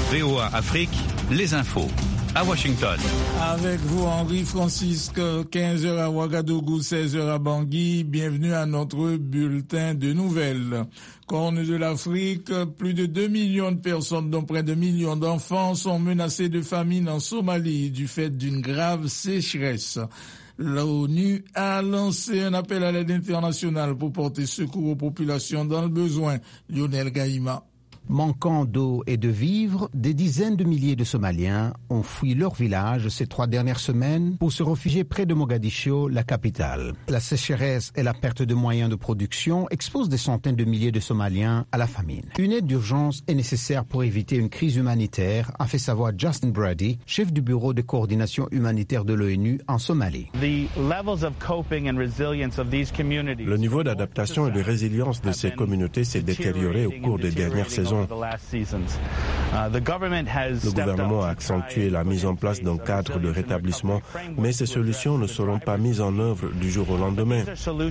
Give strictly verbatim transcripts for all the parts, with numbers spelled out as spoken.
V O A Afrique, les infos. À Washington. Avec vous, Henri Francisque, quinze heures à Ouagadougou, seize heures à Bangui. Bienvenue à notre bulletin de nouvelles. Corne de l'Afrique, plus de deux millions de personnes, dont près de millions d'enfants, sont menacés de famine en Somalie du fait d'une grave sécheresse. L'ONU a lancé un appel à l'aide internationale pour porter secours aux populations dans le besoin. Lionel Gaïma. Manquant d'eau et de vivres, des dizaines de milliers de Somaliens ont fui leur village ces trois dernières semaines pour se réfugier près de Mogadiscio, la capitale. La sécheresse et la perte de moyens de production exposent des centaines de milliers de Somaliens à la famine. Une aide d'urgence est nécessaire pour éviter une crise humanitaire, a fait savoir Justin Brady, chef du bureau de coordination humanitaire de l'ONU en Somalie. Le niveau d'adaptation et de résilience de ces communautés s'est détérioré au cours des dernières saisons. Le gouvernement a accentué la mise en place d'un cadre de rétablissement, mais ces solutions ne seront pas mises en œuvre du jour au lendemain.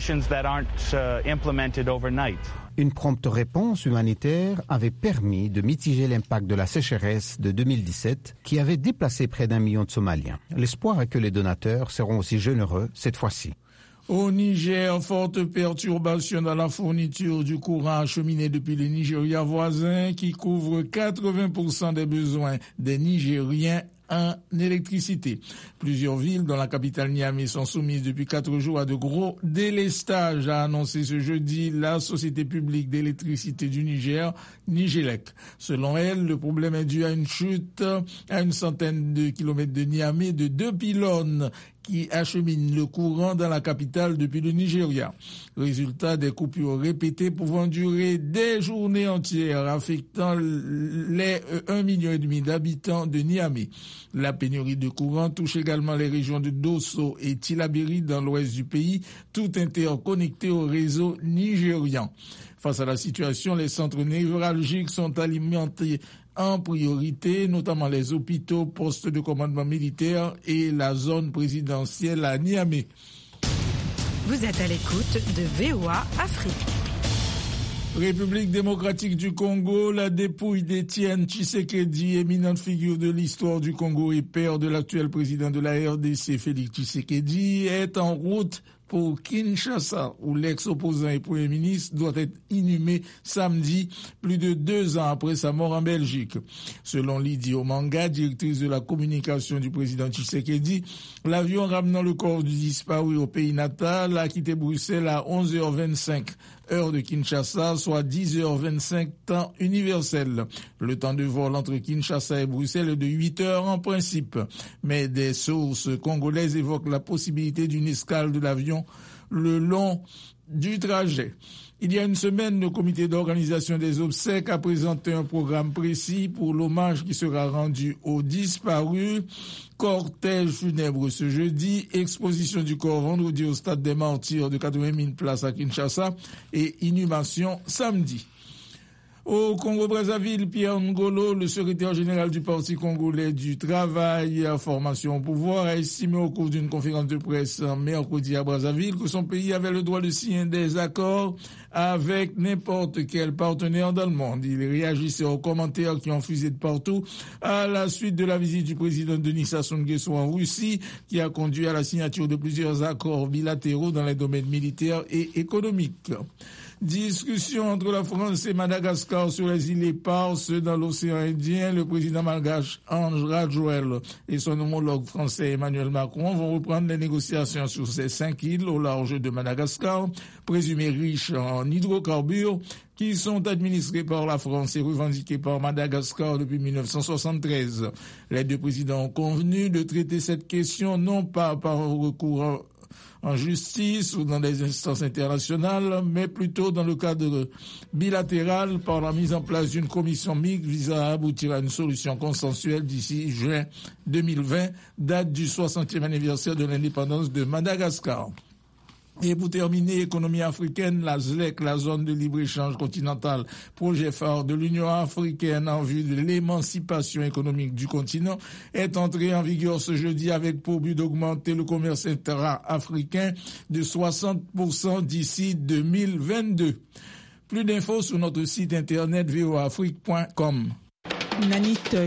Une prompte réponse humanitaire avait permis de mitiger l'impact de la sécheresse de deux mille dix-sept qui avait déplacé près d'un million de Somaliens. L'espoir est que les donateurs seront aussi généreux cette fois-ci. Au Niger, forte perturbation dans la fourniture du courant acheminé depuis le Nigeria voisin qui couvre quatre-vingts pour cent des besoins des Nigériens en électricité. Plusieurs villes, dont la capitale Niamey, sont soumises depuis quatre jours à de gros délestages, a annoncé ce jeudi la Société publique d'électricité du Niger, Nigélec. Selon elle, le problème est dû à une chute à une centaine de kilomètres de Niamey de deux pylônes qui acheminent le courant dans la capitale depuis le Nigeria. Résultat des coupures répétées pouvant durer des journées entières, affectant les un million et demi d'habitants de Niamey. La pénurie de courant touche également les régions de Dosso et Tillabéri dans l'ouest du pays, tout interconnecté au réseau nigérian. Face à la situation, les centres névralgiques sont alimentés en priorité, notamment les hôpitaux, postes de commandement militaire et la zone présidentielle à Niamey. Vous êtes à l'écoute de V O A Afrique. République démocratique du Congo, la dépouille d'Étienne Tshisekedi, éminente figure de l'histoire du Congo et père de l'actuel président de la R D C, Félix Tshisekedi, est en route pour Kinshasa, où l'ex-opposant et Premier ministre doit être inhumé samedi, plus de deux ans après sa mort en Belgique. Selon Lydie Omanga, directrice de la communication du président Tshisekedi, l'avion ramenant le corps du disparu au pays natal a quitté Bruxelles à onze heures vingt-cinq, heure de Kinshasa, soit dix heures vingt-cinq temps universel. Le temps de vol entre Kinshasa et Bruxelles est de huit heures en principe, mais des sources congolaises évoquent la possibilité d'une escale de l'avion le long du trajet. Il y a une semaine, le comité d'organisation des obsèques a présenté un programme précis pour l'hommage qui sera rendu aux disparus. Cortège funèbre ce jeudi, exposition du corps vendredi au stade des Martyrs de quatre-vingt mille places à Kinshasa et inhumation samedi. Au Congo-Brazzaville, Pierre Ngolo, le secrétaire général du Parti congolais du travail à formation au pouvoir, a estimé au cours d'une conférence de presse mercredi à Brazzaville que son pays avait le droit de signer des accords avec n'importe quel partenaire dans le monde. Il réagissait aux commentaires qui ont fusé de partout à la suite de la visite du président Denis Sassou Nguesso en Russie, qui a conduit à la signature de plusieurs accords bilatéraux dans les domaines militaires et économiques. Discussion entre la France et Madagascar sur les îles éparses dans l'océan Indien. Le président malgache Ange Radjoel et son homologue français Emmanuel Macron vont reprendre les négociations sur ces cinq îles au large de Madagascar, présumées riches en hydrocarbures, qui sont administrés par la France et revendiqués par Madagascar depuis mille neuf cent soixante-treize. Les deux présidents ont convenu de traiter cette question non pas par recours en justice ou dans des instances internationales, mais plutôt dans le cadre bilatéral par la mise en place d'une commission mixte visant à aboutir à une solution consensuelle d'ici juin deux mille vingt, date du soixantième anniversaire de l'indépendance de Madagascar. Et pour terminer, économie africaine, la Z L E C, la zone de libre-échange continentale, projet phare de l'Union africaine en vue de l'émancipation économique du continent, est entrée en vigueur ce jeudi avec pour but d'augmenter le commerce intra-africain de soixante pour cent d'ici deux mille vingt-deux. Plus d'infos sur notre site internet v o afrique point com. Nanit